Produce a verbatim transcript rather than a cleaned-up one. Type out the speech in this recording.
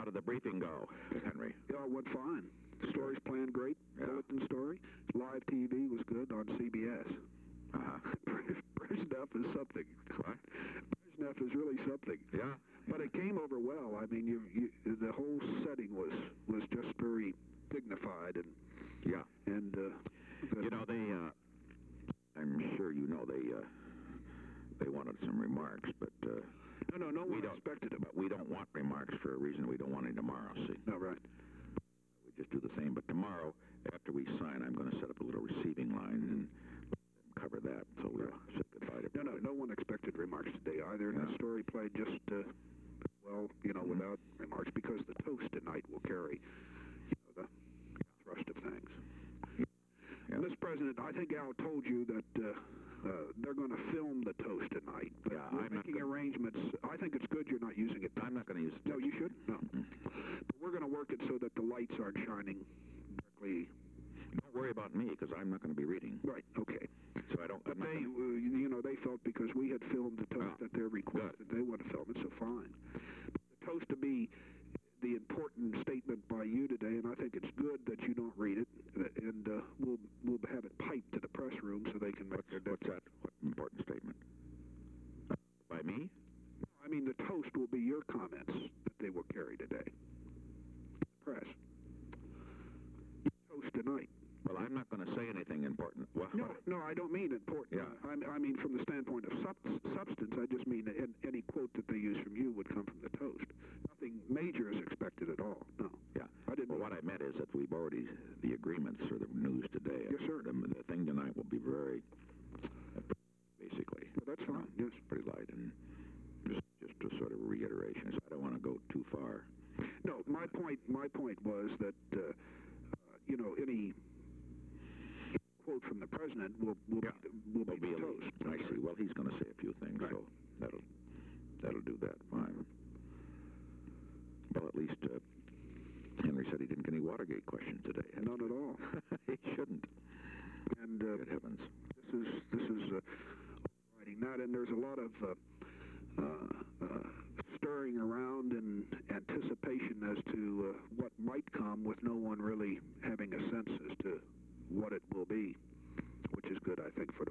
did the briefing go, Henry? Yeah, it went fine. The story's planned great. Yeah. Bulletin story. Live T V was good on C B S. Uh-huh. Brezhnev is something. What? Brezhnev is really something. Yeah. But it came over well. I mean, you, you, the whole setting was was just very dignified and Yeah. and uh, good. You know, they, uh, I'm sure you know they, uh, they wanted some remarks, but, uh, no, no, no we one don't, expected it. but we don't want remarks for a reason we don't want any tomorrow, see? No, right. We just do the same. But tomorrow, after we sign, I'm going to set up a little receiving line and cover that. So we'll say goodbye to No, no, no one expected remarks today either. And Yeah. the story played just, uh, well, you know, Mhm. without remarks, because the toast tonight will carry, you know, the thrust of things. Yeah. Mister President, I think Al told you that uh, uh, they're going to film the toast tonight. But Yeah, we're I'm not making gonna- arrangements. I think it's good you're not using it. I'm not going to use it. No, you should? No. Mm-mm. But we're going to work it so that the lights aren't shining directly. Don't worry about me, because I'm not going to be reading. Right, okay. So I don't... But I'm not they, gonna- uh, you know, they felt because we had filmed the toast Oh, at their request good. that they want to film it, so fine. The toast to be the important statement by you today, and I think it's good that you don't read it, uh, and uh, we'll we'll have it piped to the press room so they can make What's, their what's that? What important statement? By me? I mean, the toast will be your comments that they will carry today. Press. Toast tonight. Well, I'm not going to say anything important. Well, No, no, I don't mean important. Yeah. I, I mean from the standpoint of sub substance. I just mean that any quote that they use from you would come from the toast. Nothing major is expected at all. No. Yeah. I didn't. Well, what I meant is that we've already, the agreements or the news today. Yes, sir. The, the thing tonight will be very, basically. Well, that's fine. Yes. Pretty light and just, just a sort of reiteration. So I don't want to go too far. No, my point. My point was that uh, uh, you know any quote from the president will will Yeah. be, will be, Will be the a- toast. I see. Well, he's going to say a few things, Right. so that'll that'll do that fine. Well, at least uh, Henry said he didn't get any Watergate questions today. None at all. He shouldn't. And uh, Good heavens. this is this is uh, writing that, and there's a lot of uh, uh, uh, stirring around and anticipation as to uh, what might come, with no one really having a sense as to what it will be, which is good, I think, for